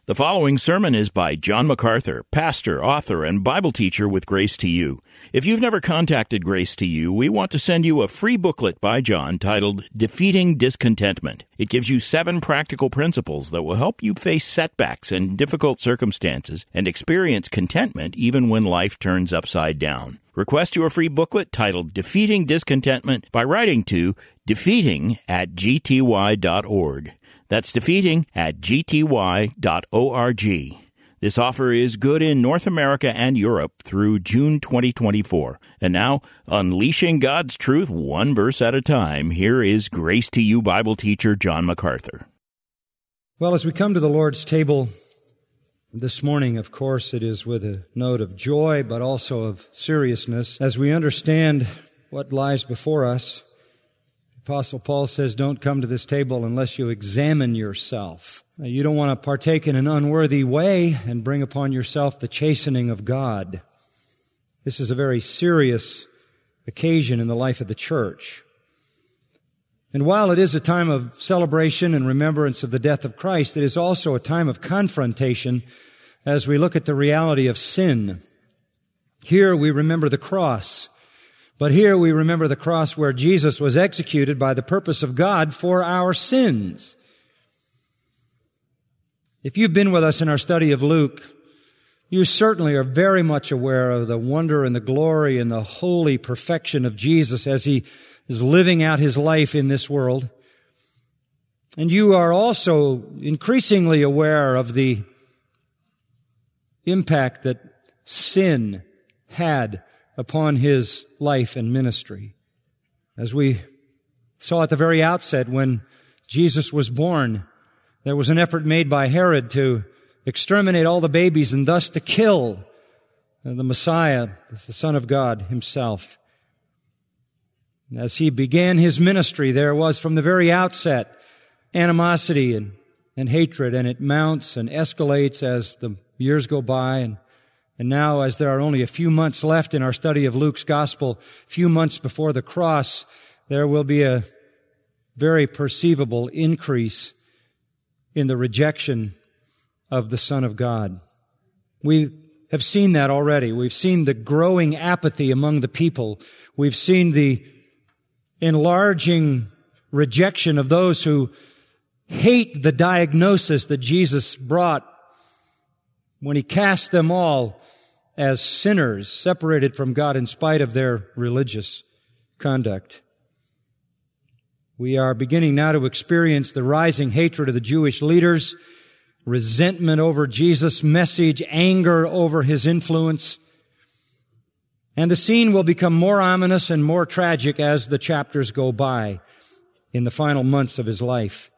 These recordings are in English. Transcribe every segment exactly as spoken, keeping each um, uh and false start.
The following sermon is by John MacArthur, pastor, author, and Bible teacher with Grace to You. If you've never contacted Grace to You, we want to send you a free booklet by John titled Defeating Discontentment. It gives you seven practical principles that will help you face setbacks and difficult circumstances and experience contentment even when life turns upside down. Request your free booklet titled Defeating Discontentment by writing to defeating at g t y dot org. That's defeating at g t y dot org. This offer is good in North America and Europe through June twenty twenty-four. And now, unleashing God's truth one verse at a time, here is Grace to You Bible teacher John MacArthur. Well, as we come to the Lord's table this morning, of course, it is with a note of joy, but also of seriousness, as we understand what lies before us. Apostle Paul says, don't come to this table unless you examine yourself. Now, you don't want to partake in an unworthy way and bring upon yourself the chastening of God. This is a very serious occasion in the life of the church. And while it is a time of celebration and remembrance of the death of Christ, it is also a time of confrontation as we look at the reality of sin. Here we remember the cross. But here we remember the cross where Jesus was executed by the purpose of God for our sins. If you've been with us in our study of Luke, you certainly are very much aware of the wonder and the glory and the holy perfection of Jesus as He is living out His life in this world. And you are also increasingly aware of the impact that sin had upon His life and ministry. As we saw at the very outset when Jesus was born, there was an effort made by Herod to exterminate all the babies and thus to kill the Messiah, the Son of God Himself. As He began His ministry, there was from the very outset animosity and, and hatred, and it mounts and escalates as the years go by. And And now, as there are only a few months left in our study of Luke's Gospel, few months before the cross, there will be a very perceivable increase in the rejection of the Son of God. We have seen that already. We've seen the growing apathy among the people. We've seen the enlarging rejection of those who hate the diagnosis that Jesus brought when He cast them all as sinners separated from God in spite of their religious conduct. We are beginning now to experience the rising hatred of the Jewish leaders, resentment over Jesus' message, anger over His influence. And the scene will become more ominous and more tragic as the chapters go by in the final months of His life.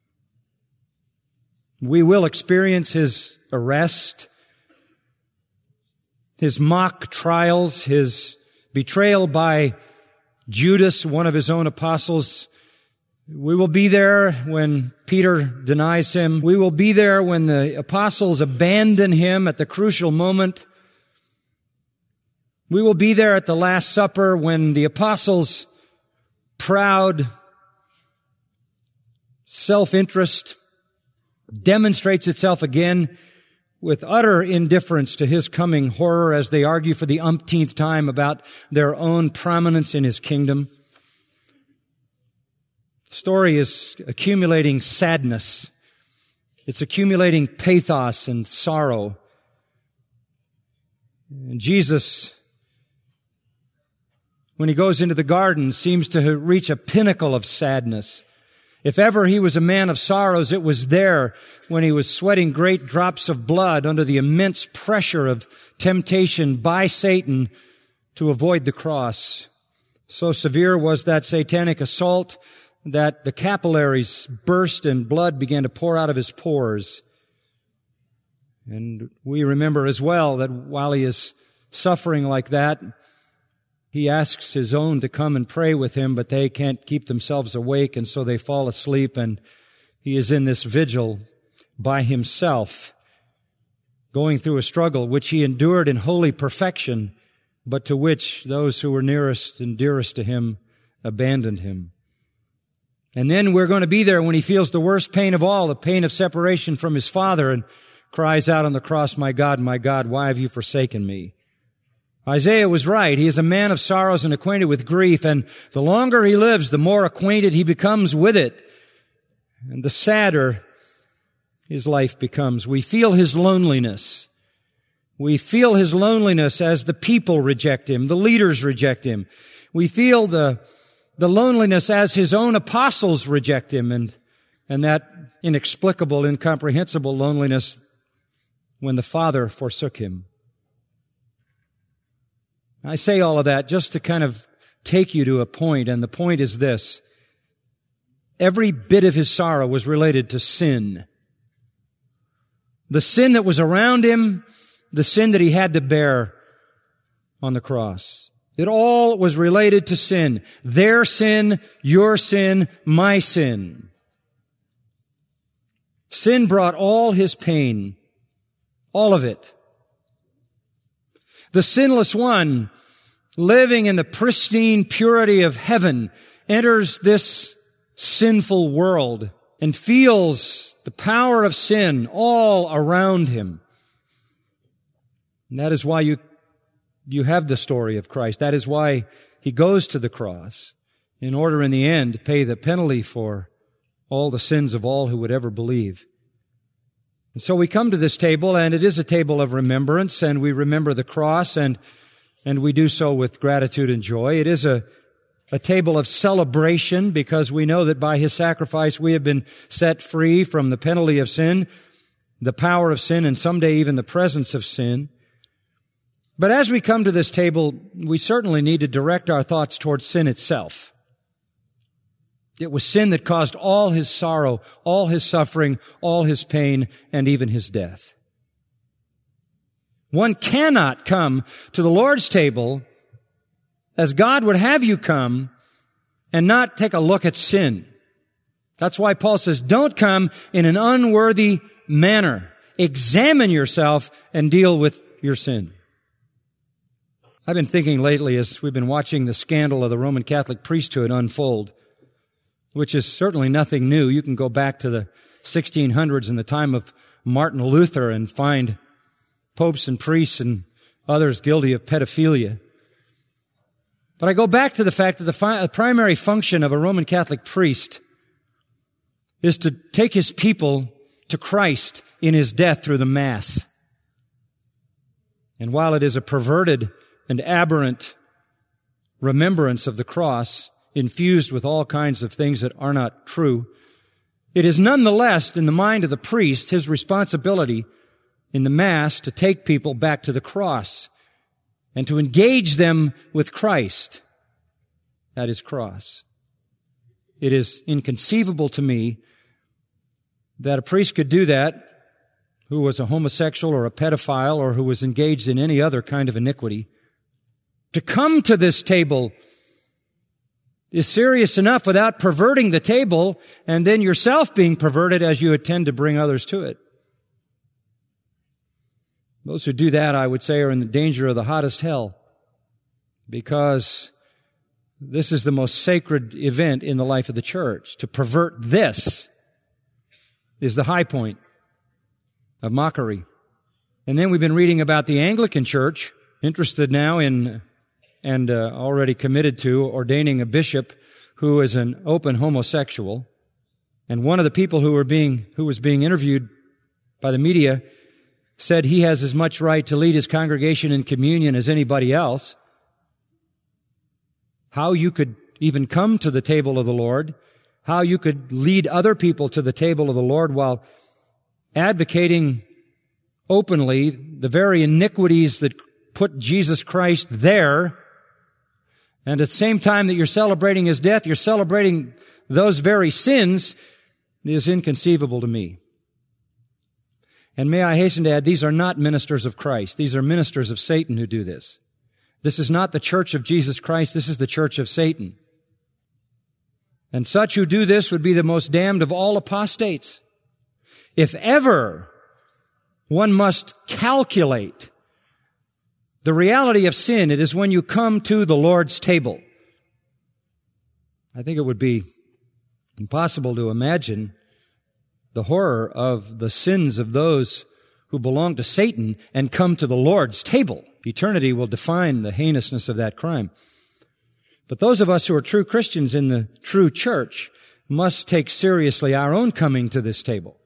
We will experience His arrest, His mock trials, His betrayal by Judas, one of His own apostles. We will be there when Peter denies Him. We will be there when the apostles abandon Him at the crucial moment. We will be there at the Last Supper when the apostles' proud self-interest demonstrates itself again with utter indifference to His coming horror as they argue for the umpteenth time about their own prominence in His kingdom. The story is accumulating sadness. It's accumulating pathos and sorrow. And Jesus, when He goes into the garden, seems to reach a pinnacle of sadness. If ever He was a man of sorrows, it was there when He was sweating great drops of blood under the immense pressure of temptation by Satan to avoid the cross. So severe was that satanic assault that the capillaries burst and blood began to pour out of His pores. And we remember as well that while He is suffering like that, He asks His own to come and pray with Him, but they can't keep themselves awake, and so they fall asleep, and He is in this vigil by Himself, going through a struggle which He endured in holy perfection, but to which those who were nearest and dearest to Him abandoned Him. And then we're going to be there when He feels the worst pain of all, the pain of separation from His Father, and cries out on the cross, "My God, my God, why have you forsaken me?" Isaiah was right. He is a man of sorrows and acquainted with grief, and the longer he lives, the more acquainted he becomes with it, and the sadder his life becomes. We feel his loneliness. We feel his loneliness as the people reject him, the leaders reject him. We feel the, the loneliness as his own apostles reject him, and, and that inexplicable, incomprehensible loneliness when the Father forsook him. I say all of that just to kind of take you to a point, and the point is this. Every bit of his sorrow was related to sin. The sin that was around him, the sin that he had to bear on the cross. It all was related to sin. Their sin, your sin, my sin. Sin brought all his pain, all of it. The sinless one, living in the pristine purity of heaven, enters this sinful world and feels the power of sin all around him. And that is why you, you have the story of Christ. That is why he goes to the cross in order in the end to pay the penalty for all the sins of all who would ever believe. And so we come to this table, and it is a table of remembrance, and we remember the cross, and and we do so with gratitude and joy. It is a, a table of celebration, because we know that by his sacrifice we have been set free from the penalty of sin, the power of sin, and someday even the presence of sin. But as we come to this table, we certainly need to direct our thoughts towards sin itself. It was sin that caused all his sorrow, all his suffering, all his pain, and even his death. One cannot come to the Lord's table as God would have you come and not take a look at sin. That's why Paul says, don't come in an unworthy manner. Examine yourself and deal with your sin. I've been thinking lately as we've been watching the scandal of the Roman Catholic priesthood unfold, which is certainly nothing new. You can go back to the sixteen hundreds in the time of Martin Luther and find popes and priests and others guilty of pedophilia. But I go back to the fact that the fi- primary function of a Roman Catholic priest is to take his people to Christ in his death through the Mass. And while it is a perverted and aberrant remembrance of the cross, infused with all kinds of things that are not true, it is nonetheless, in the mind of the priest, his responsibility in the Mass to take people back to the cross and to engage them with Christ at his cross. It is inconceivable to me that a priest could do that who was a homosexual or a pedophile or who was engaged in any other kind of iniquity. To come to this table is serious enough without perverting the table and then yourself being perverted as you intend to bring others to it. Those who do that, I would say, are in the danger of the hottest hell, because this is the most sacred event in the life of the church. To pervert this is the high point of mockery. And then we've been reading about the Anglican Church, interested now in and uh, already committed to ordaining a bishop who is an open homosexual. And one of the people who were being who was being interviewed by the media said he has as much right to lead his congregation in communion as anybody else. How you could even come to the table of the Lord, how you could lead other people to the table of the Lord while advocating openly the very iniquities that put Jesus Christ there, and at the same time that you're celebrating his death, you're celebrating those very sins, is inconceivable to me. And may I hasten to add, these are not ministers of Christ. These are ministers of Satan who do this. This is not the church of Jesus Christ. This is the church of Satan. And such who do this would be the most damned of all apostates. If ever one must calculate the reality of sin, it is when you come to the Lord's table. I think it would be impossible to imagine the horror of the sins of those who belong to Satan and come to the Lord's table. Eternity will define the heinousness of that crime. But those of us who are true Christians in the true church must take seriously our own coming to this table.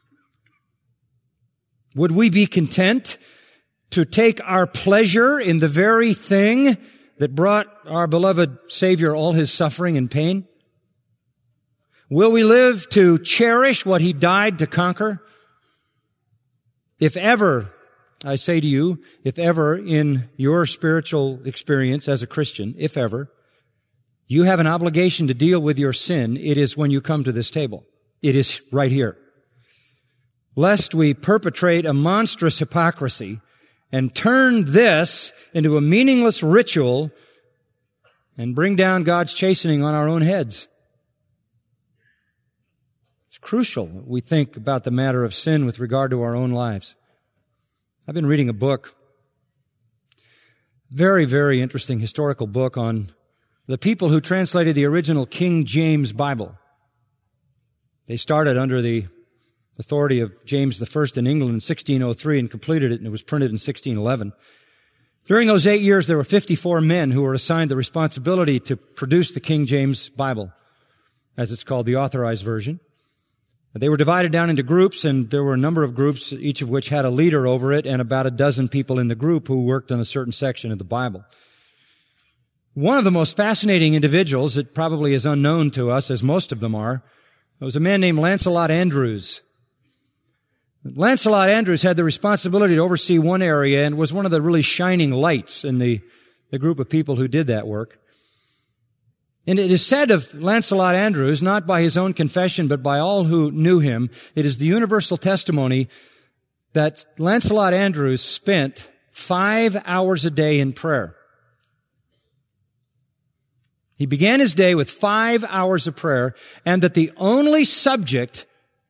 Would we be content to take our pleasure in the very thing that brought our beloved Savior all his suffering and pain? Will we live to cherish what he died to conquer? If ever, I say to you, if ever in your spiritual experience as a Christian, if ever, you have an obligation to deal with your sin, it is when you come to this table. It is right here. Lest we perpetrate a monstrous hypocrisy and turn this into a meaningless ritual and bring down God's chastening on our own heads. It's crucial that we think about the matter of sin with regard to our own lives. I've been reading a book, very, very interesting historical book on the people who translated the original King James Bible. They started under the authority of James the First in England in sixteen oh three and completed it, and it was printed in sixteen eleven. During those eight years, there were fifty-four men who were assigned the responsibility to produce the King James Bible, as it's called, the Authorized Version. They were divided down into groups, and there were a number of groups, each of which had a leader over it, and about a dozen people in the group who worked on a certain section of the Bible. One of the most fascinating individuals, that probably is unknown to us, as most of them are, was a man named Lancelot Andrewes. Lancelot Andrewes had the responsibility to oversee one area and was one of the really shining lights in the, the group of people who did that work. And it is said of Lancelot Andrewes, not by his own confession, but by all who knew him, it is the universal testimony that Lancelot Andrewes spent five hours a day in prayer. He began his day with five hours of prayer, and that the only subject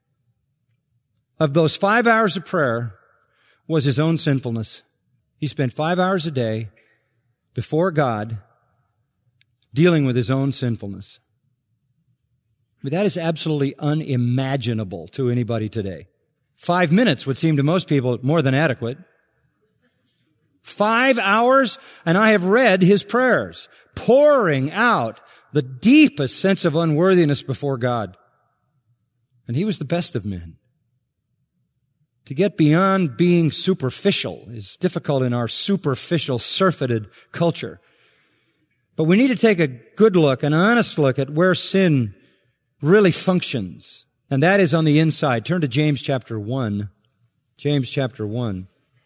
of those five hours of prayer was his own sinfulness. He spent five hours a day before God dealing with his own sinfulness. But that is absolutely unimaginable to anybody today. Five minutes would seem to most people more than adequate. Five hours, and I have read his prayers, pouring out the deepest sense of unworthiness before God. And he was the best of men. To get beyond being superficial is difficult in our superficial, surfeited culture. But we need to take a good look, an honest look at where sin really functions. And that is on the inside. Turn to James chapter one. James chapter one.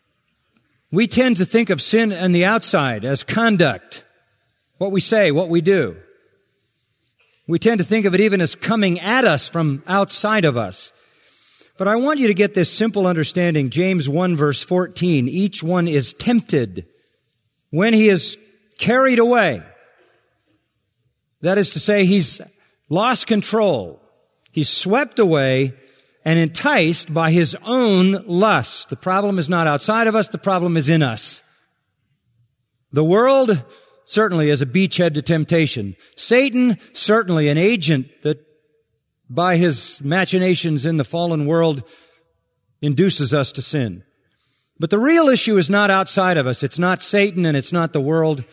We tend to think of sin on the outside as conduct. What we say, what we do. We tend to think of it even as coming at us from outside of us. But I want you to get this simple understanding. James one verse fourteen. Each one is tempted when he is carried away. That is to say, he's lost control. He's swept away and enticed by his own lust. The problem is not outside of us. The problem is in us. The world certainly is a beachhead to temptation. Satan, certainly an agent that by his machinations in the fallen world induces us to sin. But the real issue is not outside of us. It's not Satan and it's not the world.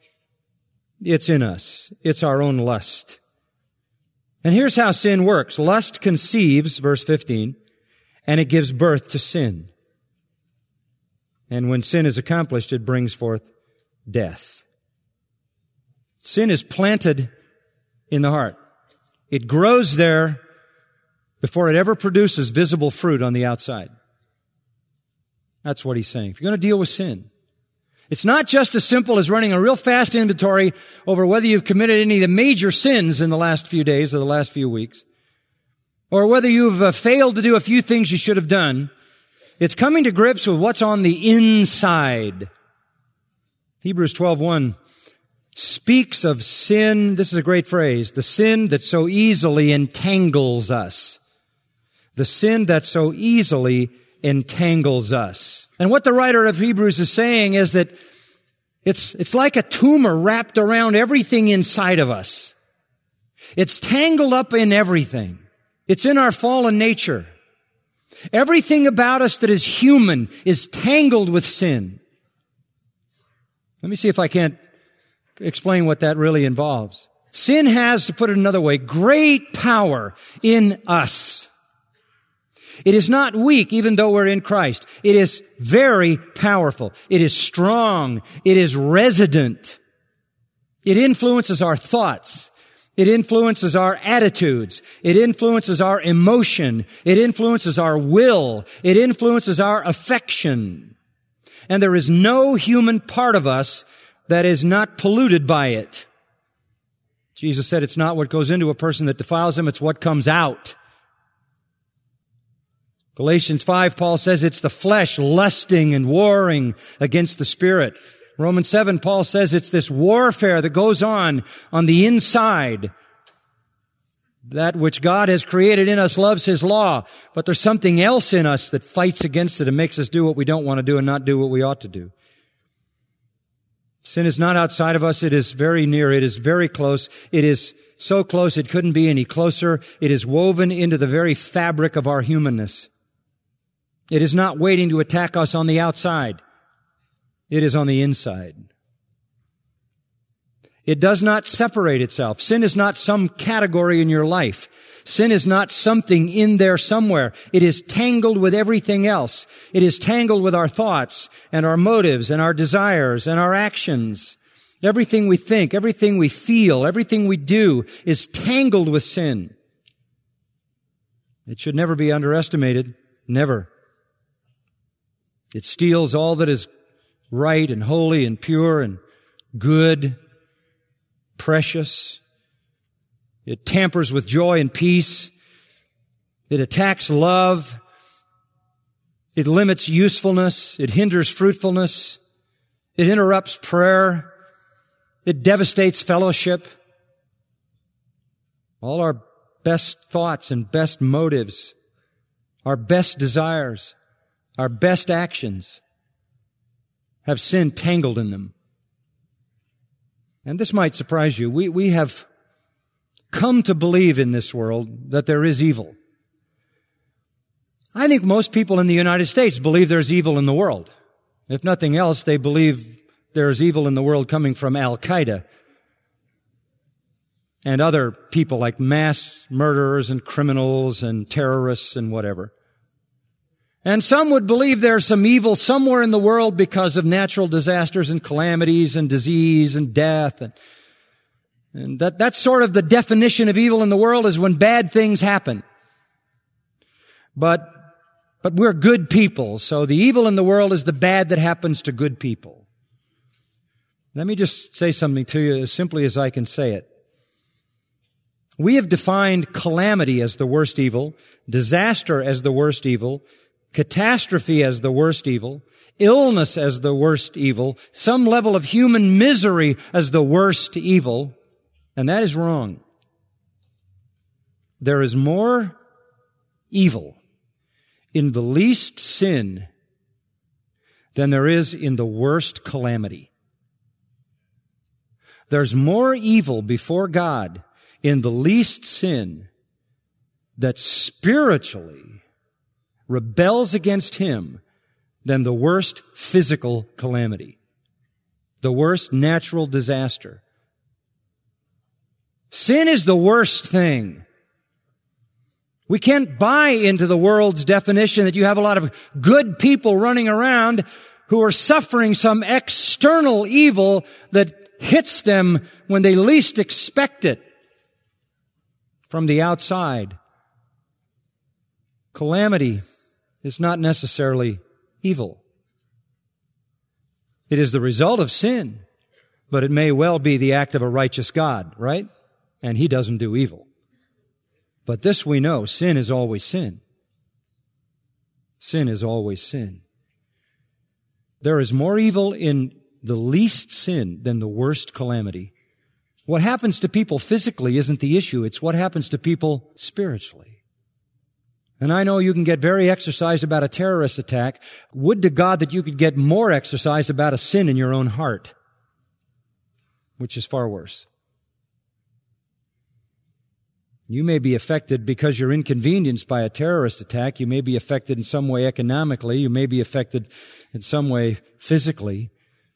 It's in us. It's our own lust. And here's how sin works. Lust conceives, verse fifteen, and it gives birth to sin. And when sin is accomplished, it brings forth death. Sin is planted in the heart. It grows there before it ever produces visible fruit on the outside. That's what he's saying. If you're going to deal with sin, it's not just as simple as running a real fast inventory over whether you've committed any of the major sins in the last few days or the last few weeks, or whether you've uh, failed to do a few things you should have done. It's coming to grips with what's on the inside. Hebrews twelve one speaks of sin. This is a great phrase. The sin that so easily entangles us. The sin that so easily entangles us. And what the writer of Hebrews is saying is that it's, it's like a tumor wrapped around everything inside of us. It's tangled up in everything. It's in our fallen nature. Everything about us that is human is tangled with sin. Let me see if I can't explain what that really involves. Sin has, to put it another way, great power in us. It is not weak, even though we're in Christ. It is very powerful. It is strong. It is resident. It influences our thoughts. It influences our attitudes. It influences our emotion. It influences our will. It influences our affection. And there is no human part of us that is not polluted by it. Jesus said it's not what goes into a person that defiles him, it's what comes out. Galatians five, Paul says it's the flesh lusting and warring against the Spirit. Romans seven, Paul says it's this warfare that goes on on the inside. That which God has created in us loves His law, but there's something else in us that fights against it and makes us do what we don't want to do and not do what we ought to do. Sin is not outside of us. It is very near. It is very close. It is so close it couldn't be any closer. It is woven into the very fabric of our humanness. It is not waiting to attack us on the outside. It is on the inside. It does not separate itself. Sin is not some category in your life. Sin is not something in there somewhere. It is tangled with everything else. It is tangled with our thoughts and our motives and our desires and our actions. Everything we think, everything we feel, everything we do is tangled with sin. It should never be underestimated. Never. It steals all that is right and holy and pure and good, precious. It tampers with joy and peace. It attacks love. It limits usefulness. It hinders fruitfulness. It interrupts prayer. It devastates fellowship. All our best thoughts and best motives, our best desires, our best actions have sin tangled in them. And this might surprise you. We, we have come to believe in this world that there is evil. I think most people in the United States believe there's evil in the world. If nothing else, they believe there's evil in the world coming from Al-Qaeda and other people like mass murderers and criminals and terrorists and whatever. And some would believe there's some evil somewhere in the world because of natural disasters and calamities and disease and death. And, and that, that's sort of the definition of evil in the world, is when bad things happen. But, but we're good people, so the evil in the world is the bad that happens to good people. Let me just say something to you as simply as I can say it. We have defined calamity as the worst evil, disaster as the worst evil, catastrophe as the worst evil, illness as the worst evil, some level of human misery as the worst evil, and that is wrong. There is more evil in the least sin than there is in the worst calamity. There's more evil before God in the least sin that spiritually rebels against Him than the worst physical calamity, the worst natural disaster. Sin is the worst thing. We can't buy into the world's definition that you have a lot of good people running around who are suffering some external evil that hits them when they least expect it from the outside. Calamity is not necessarily evil. It is the result of sin, but it may well be the act of a righteous God, right? And He doesn't do evil. But this we know, sin is always sin. Sin is always sin. There is more evil in the least sin than the worst calamity. What happens to people physically isn't the issue. It's what happens to people spiritually. And I know you can get very exercised about a terrorist attack. Would to God that you could get more exercised about a sin in your own heart, which is far worse. You may be affected because you're inconvenienced by a terrorist attack. You may be affected in some way economically. You may be affected in some way physically.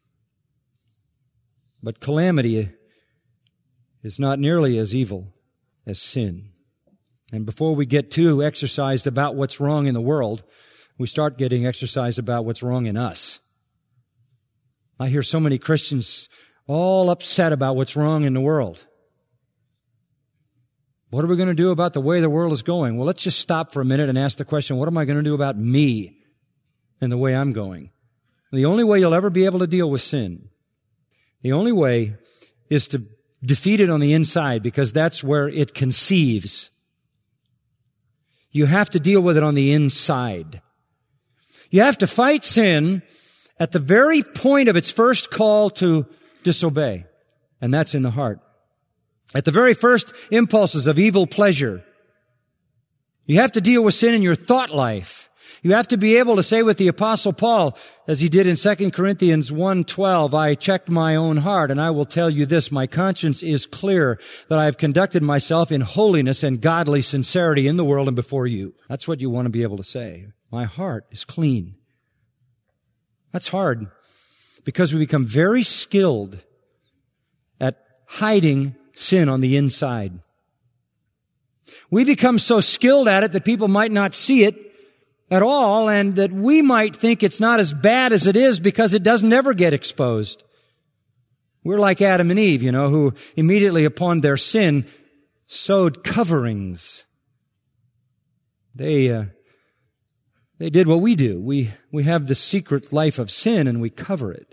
But calamity is not nearly as evil as sin. And before we get too exercised about what's wrong in the world, we start getting exercised about what's wrong in us. I hear so many Christians all upset about what's wrong in the world. What are we going to do about the way the world is going? Well, let's just stop for a minute and ask the question, what am I going to do about me and the way I'm going? The only way you'll ever be able to deal with sin, the only way is to defeat it on the inside, because that's where it conceives. You have to deal with it on the inside. You have to fight sin at the very point of its first call to disobey, and that's in the heart. At the very first impulses of evil pleasure. You have to deal with sin in your thought life. You have to be able to say with the Apostle Paul, as he did in Second Corinthians one twelve, I checked my own heart, and I will tell you this, my conscience is clear that I have conducted myself in holiness and godly sincerity in the world and before you. That's what you want to be able to say. My heart is clean. That's hard because we become very skilled at hiding sin on the inside. We become so skilled at it that people might not see it at all, and that we might think it's not as bad as it is because it doesn't ever get exposed. We're like Adam and Eve, you know, who immediately upon their sin sewed coverings. They, uh, they did what we do. We, we have the secret life of sin and we cover it.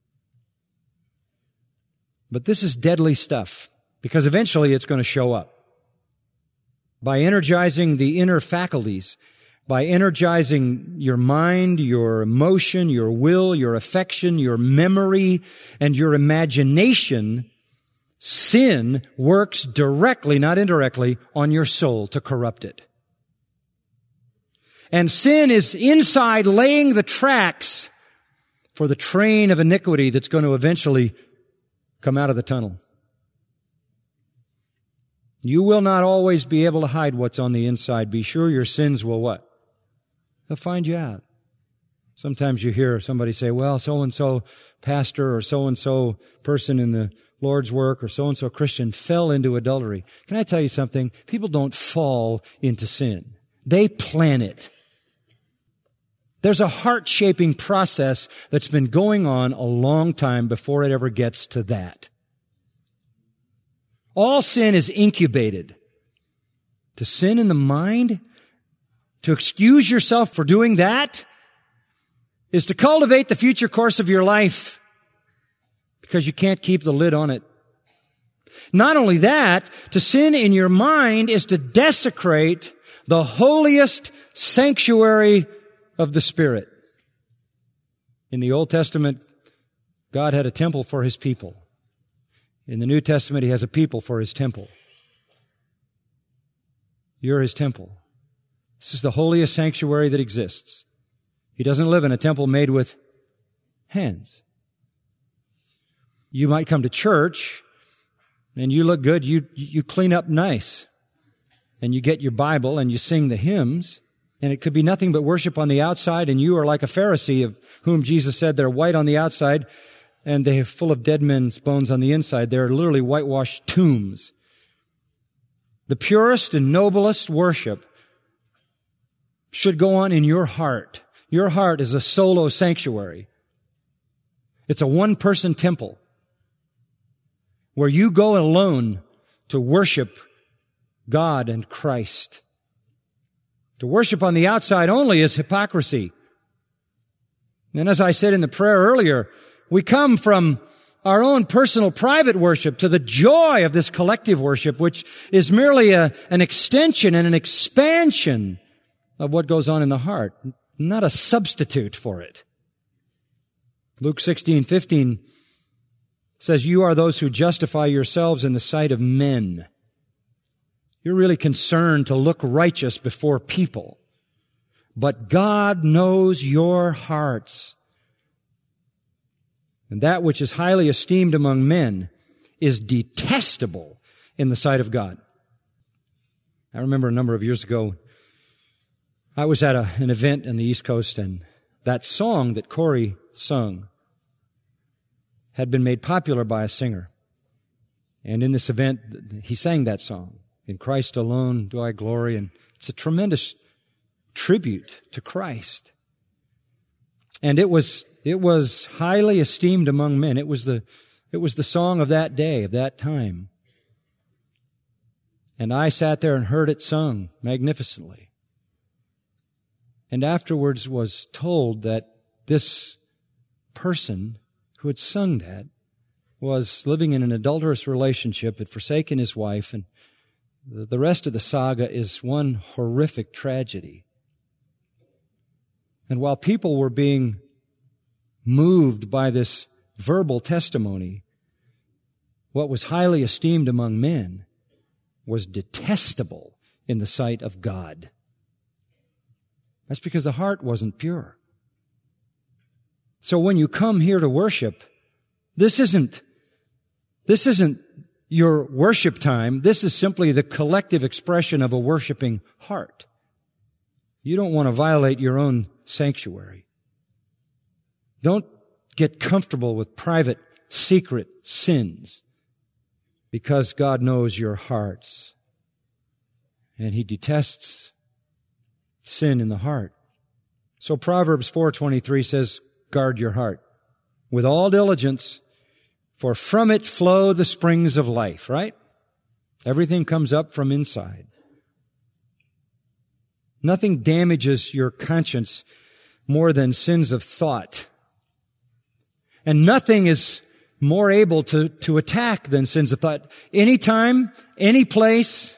But this is deadly stuff, because eventually it's going to show up. By energizing the inner faculties, by energizing your mind, your emotion, your will, your affection, your memory, and your imagination, sin works directly, not indirectly, on your soul to corrupt it. And sin is inside laying the tracks for the train of iniquity that's going to eventually come out of the tunnel. You will not always be able to hide what's on the inside. Be sure your sins will what? They'll find you out. Sometimes you hear somebody say, well, so-and-so pastor or so-and-so person in the Lord's work or so-and-so Christian fell into adultery. Can I tell you something? People don't fall into sin. They plan it. There's a heart-shaping process that's been going on a long time before it ever gets to that. All sin is incubated. To sin in the mind, to excuse yourself for doing that, is to cultivate the future course of your life, because you can't keep the lid on it. Not only that, to sin in your mind is to desecrate the holiest sanctuary of the Spirit. In the Old Testament, God had a temple for His people. In the New Testament, He has a people for His temple. You're His temple. This is the holiest sanctuary that exists. He doesn't live in a temple made with hands. You might come to church and you look good. You, you clean up nice and you get your Bible and you sing the hymns, and it could be nothing but worship on the outside, and you are like a Pharisee of whom Jesus said they're white on the outside and they are full of dead men's bones on the inside. They're literally whitewashed tombs. The purest and noblest worship should go on in your heart. Your heart is a solo sanctuary. It's a one-person temple where you go alone to worship God and Christ. To worship on the outside only is hypocrisy. And as I said in the prayer earlier, we come from our own personal private worship to the joy of this collective worship, which is merely a, an extension and an expansion of what goes on in the heart, not a substitute for it. Luke sixteen fifteen says, you are those who justify yourselves in the sight of men. You're really concerned to look righteous before people. But God knows your hearts. And that which is highly esteemed among men is detestable in the sight of God. I remember a number of years ago, I was at a, an event in the East Coast, and that song that Corey sung had been made popular by a singer. And in this event, he sang that song, "In Christ Alone Do I Glory," and it's a tremendous tribute to Christ. And it was, it was highly esteemed among men. It was the, it was the song of that day, of that time. And I sat there and heard it sung magnificently. And afterwards was told that this person who had sung that was living in an adulterous relationship, had forsaken his wife, and the rest of the saga is one horrific tragedy. And while people were being moved by this verbal testimony, what was highly esteemed among men was detestable in the sight of God. That's because the heart wasn't pure. So when you come here to worship, this isn't, this isn't your worship time. This is simply the collective expression of a worshiping heart. You don't want to violate your own sanctuary. Don't get comfortable with private, secret sins, because God knows your hearts. And He detests sin in the heart. So Proverbs four twenty-three says, guard your heart with all diligence, for from it flow the springs of life, right? Everything comes up from inside. Nothing damages your conscience more than sins of thought. And nothing is more able to, to attack than sins of thought. Anytime, any place,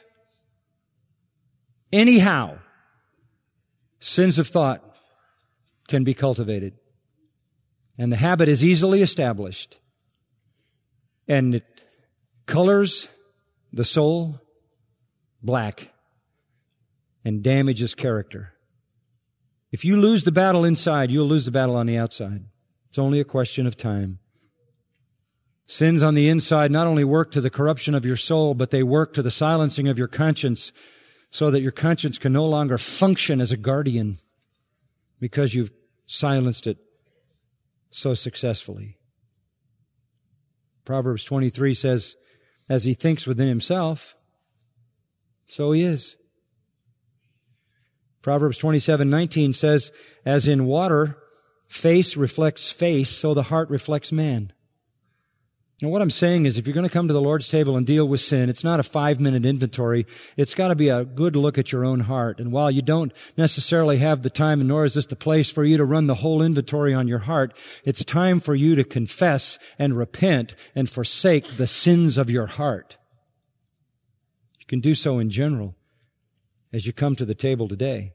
anyhow, sins of thought can be cultivated. And the habit is easily established. And it colors the soul black and damages character. If you lose the battle inside, you'll lose the battle on the outside. It's only a question of time. Sins on the inside not only work to the corruption of your soul, but they work to the silencing of your conscience, so that your conscience can no longer function as a guardian because you've silenced it so successfully. Proverbs twenty-three says, as he thinks within himself, so he is. Proverbs twenty-seven nineteen says, as in water, face reflects face, so the heart reflects man. Now, what I'm saying is, if you're going to come to the Lord's table and deal with sin, it's not a five-minute inventory. It's got to be a good look at your own heart. And while you don't necessarily have the time, and nor is this the place for you to run the whole inventory on your heart, it's time for you to confess and repent and forsake the sins of your heart. You can do so in general as you come to the table today.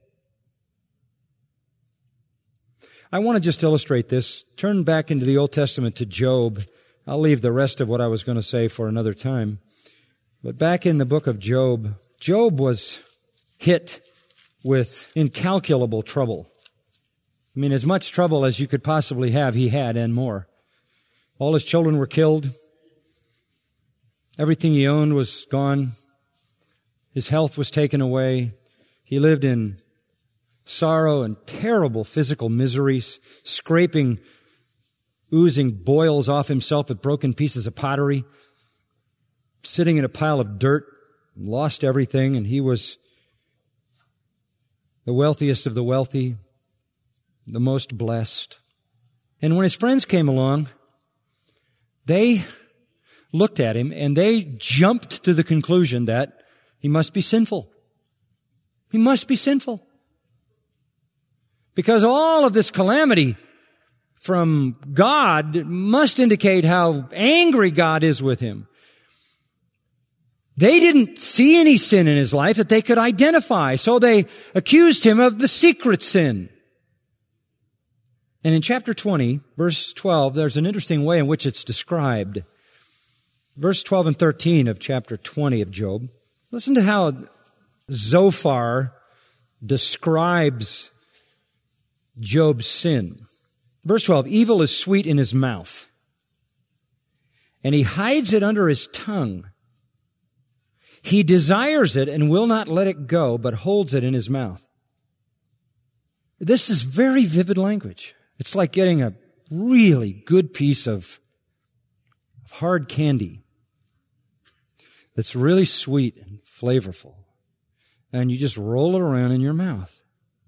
I want to just illustrate this. Turn back into the Old Testament to Job. I'll leave the rest of what I was going to say for another time. But back in the book of Job, Job was hit with incalculable trouble. I mean, as much trouble as you could possibly have, he had, and more. All his children were killed. Everything he owned was gone. His health was taken away. He lived in sorrow and terrible physical miseries, scraping oozing boils off himself with broken pieces of pottery, sitting in a pile of dirt, lost everything, and he was the wealthiest of the wealthy, the most blessed. And when his friends came along, they looked at him and they jumped to the conclusion that he must be sinful. He must be sinful. Because all of this calamity from God must indicate how angry God is with him. They didn't see any sin in his life that they could identify, so they accused him of the secret sin. And in chapter twenty, verse twelve, there's an interesting way in which it's described. Verse twelve and thirteen of chapter twenty of Job. Listen to how Zophar describes Job's sin. Verse twelve, evil is sweet in his mouth, and he hides it under his tongue. He desires it and will not let it go, but holds it in his mouth. This is very vivid language. It's like getting a really good piece of hard candy that's really sweet and flavorful. And you just roll it around in your mouth.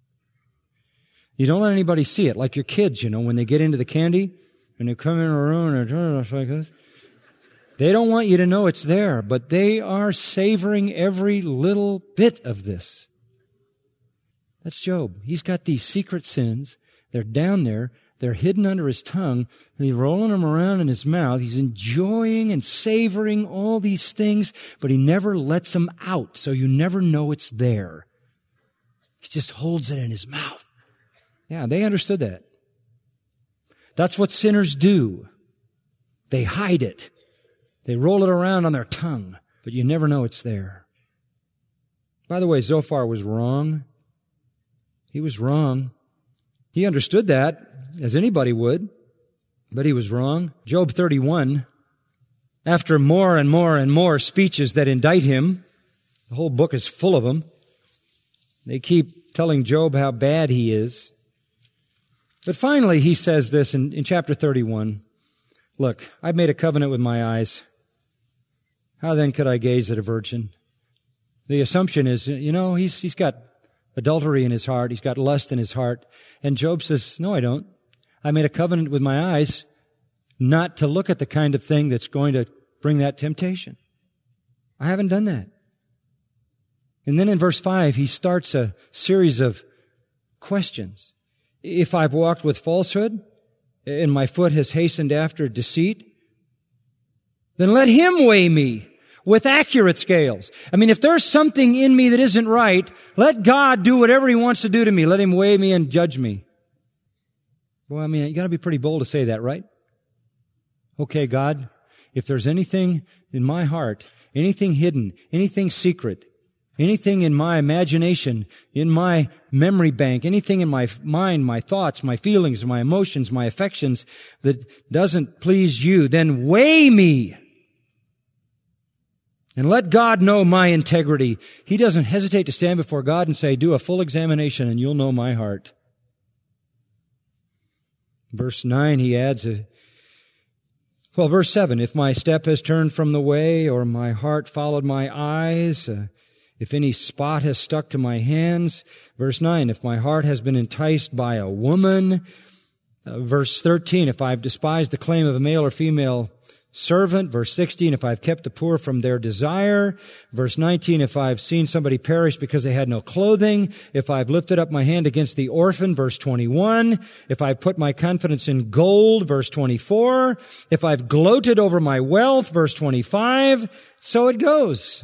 You don't let anybody see it, like your kids, you know, when they get into the candy and they come in a room and they're like this. They don't want you to know it's there, but they are savoring every little bit of this. That's Job. He's got these secret sins. They're down there. They're hidden under his tongue, and he's rolling them around in his mouth. He's enjoying and savoring all these things, but he never lets them out, so you never know it's there. He just holds it in his mouth. Yeah, they understood that. That's what sinners do. They hide it. They roll it around on their tongue, but you never know it's there. By the way, Zophar was wrong. He was wrong. He understood that, as anybody would, but he was wrong. Job thirty-one, after more and more and more speeches that indict him, the whole book is full of them. They keep telling Job how bad he is. But finally he says this in, in chapter thirty-one, look, I've made a covenant with my eyes. How then could I gaze at a virgin? The assumption is, you know, he's, he's got adultery in his heart. He's got lust in his heart. And Job says, no, I don't. I made a covenant with my eyes not to look at the kind of thing that's going to bring that temptation. I haven't done that. And then in verse five, he starts a series of questions. If I've walked with falsehood and my foot has hastened after deceit, then let him weigh me with accurate scales. I mean, if there's something in me that isn't right, let God do whatever he wants to do to me. Let him weigh me and judge me. Well, I mean, you got to be pretty bold to say that, right? Okay, God, if there's anything in my heart, anything hidden, anything secret, anything in my imagination, in my memory bank, anything in my mind, my thoughts, my feelings, my emotions, my affections that doesn't please you, then weigh me. And let God know my integrity. He doesn't hesitate to stand before God and say, do a full examination and you'll know my heart. Verse nine, he adds, a, well, verse seven, if my step has turned from the way or my heart followed my eyes, uh, if any spot has stuck to my hands. Verse nine, if my heart has been enticed by a woman. Uh, verse thirteen, if I've despised the claim of a male or female servant. Verse sixteen, if I've kept the poor from their desire. Verse nineteen, if I've seen somebody perish because they had no clothing. If I've lifted up my hand against the orphan. Verse twenty-one, if I've put my confidence in gold. Verse twenty-four, if I've gloated over my wealth. Verse twenty-five, so it goes.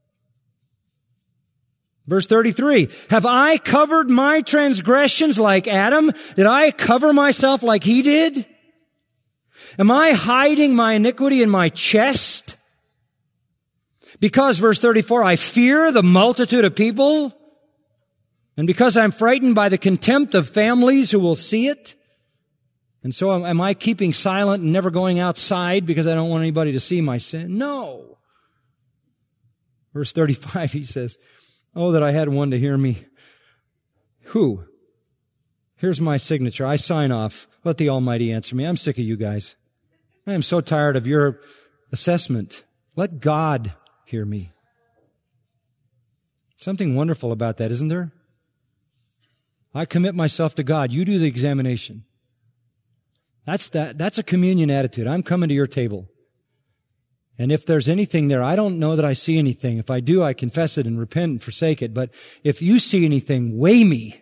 Verse thirty-three, have I covered my transgressions like Adam? Did I cover myself like he did? Am I hiding my iniquity in my chest? Because, verse thirty-four, I fear the multitude of people, and because I'm frightened by the contempt of families who will see it. And so am I keeping silent and never going outside because I don't want anybody to see my sin? No. Verse thirty-five, he says, oh, that I had one to hear me. Who? Here's my signature. I sign off. Let the Almighty answer me. I'm sick of you guys. I am so tired of your assessment. Let God hear me. Something wonderful about that, isn't there? I commit myself to God. You do the examination. That's that. That's a communion attitude. I'm coming to your table. And if there's anything there, I don't know that I see anything. If I do, I confess it and repent and forsake it. But if you see anything, weigh me.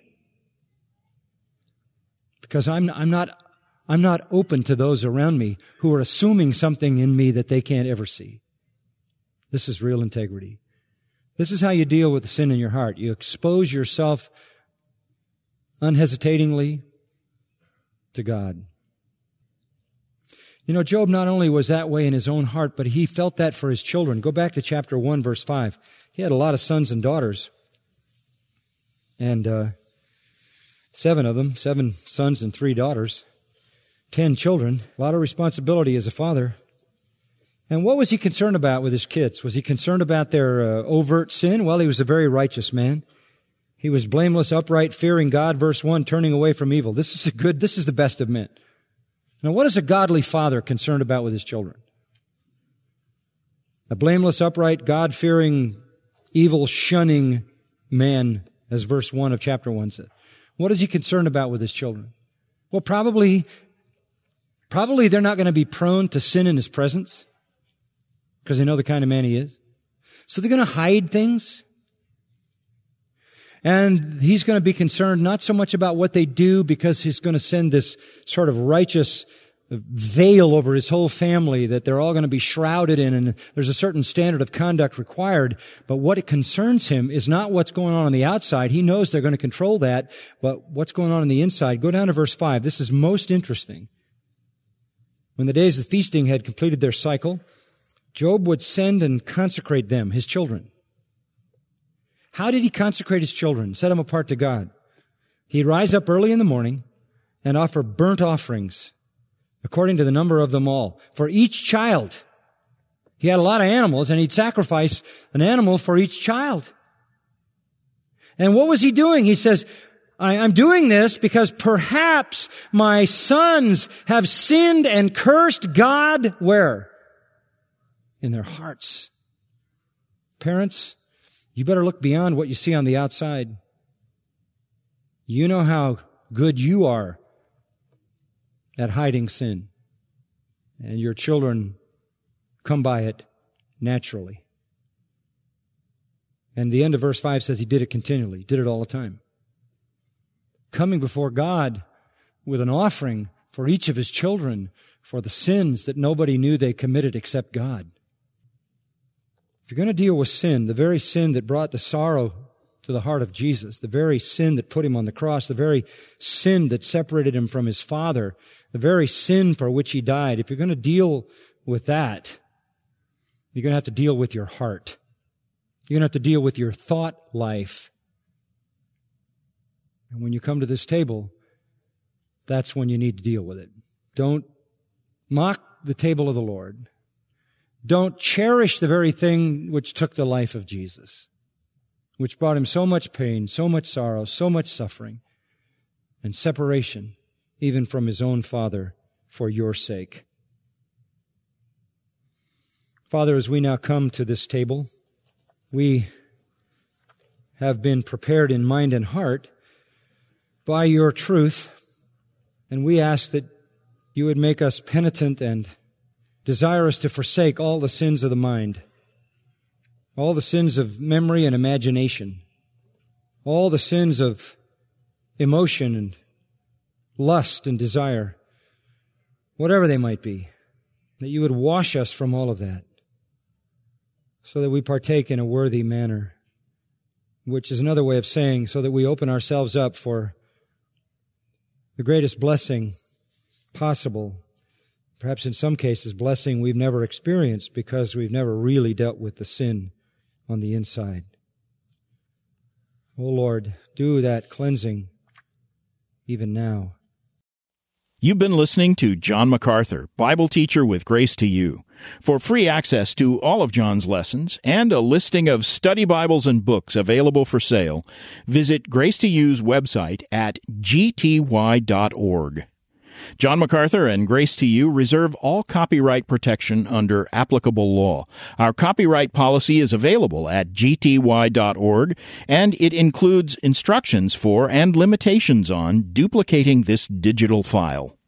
Because I'm, I'm not, I'm not open to those around me who are assuming something in me that they can't ever see. This is real integrity. This is how you deal with the sin in your heart. You expose yourself unhesitatingly to God. You know, Job not only was that way in his own heart, but he felt that for his children. Go back to chapter one, verse five. He had a lot of sons and daughters. And uh, seven of them, seven sons and three daughters. Ten children. A lot of responsibility as a father. And what was he concerned about with his kids? Was he concerned about their uh, overt sin? Well, he was a very righteous man. He was blameless, upright, fearing God, verse one, turning away from evil. This is a good, this is the best of men. Now, what is a godly father concerned about with his children? A blameless, upright, God-fearing, evil-shunning man, as verse one of chapter one says. What is he concerned about with his children? Well, probably, probably they're not going to be prone to sin in his presence because they know the kind of man he is. So they're going to hide things. And he's going to be concerned not so much about what they do because he's going to send this sort of righteous veil over his whole family that they're all going to be shrouded in, and there's a certain standard of conduct required. But what it concerns him is not what's going on on the outside. He knows they're going to control that, but what's going on on the inside. Go down to verse five. This is most interesting. When the days of feasting had completed their cycle, Job would send and consecrate them, his children. How did he consecrate his children, set them apart to God? He'd rise up early in the morning and offer burnt offerings according to the number of them all. For each child, he had a lot of animals, and he'd sacrifice an animal for each child. And what was he doing? He says, I, I'm doing this because perhaps my sons have sinned and cursed God where? In their hearts. Parents, you better look beyond what you see on the outside. You know how good you are at hiding sin. And your children come by it naturally. And the end of verse five says he did it continually, did it all the time. Coming before God with an offering for each of his children for the sins that nobody knew they committed except God. If you're going to deal with sin, the very sin that brought the sorrow to the heart of Jesus, the very sin that put him on the cross, the very sin that separated him from his Father, the very sin for which he died, if you're going to deal with that, you're going to have to deal with your heart. You're going to have to deal with your thought life. And when you come to this table, that's when you need to deal with it. Don't mock the table of the Lord. Don't cherish the very thing which took the life of Jesus, which brought him so much pain, so much sorrow, so much suffering, and separation, even from his own Father, for your sake. Father, as we now come to this table, we have been prepared in mind and heart by your truth, and we ask that you would make us penitent and desirous to forsake all the sins of the mind, all the sins of memory and imagination, all the sins of emotion and lust and desire, whatever they might be, that you would wash us from all of that so that we partake in a worthy manner, which is another way of saying so that we open ourselves up for the greatest blessing possible. Perhaps in some cases, blessing we've never experienced because we've never really dealt with the sin on the inside. Oh Lord, do that cleansing even now. You've been listening to John MacArthur, Bible teacher with Grace to You. For free access to all of John's lessons and a listing of study Bibles and books available for sale, visit Grace to You's website at g t y dot org. John MacArthur and Grace to You reserve all copyright protection under applicable law. Our copyright policy is available at g t y dot org, and it includes instructions for and limitations on duplicating this digital file.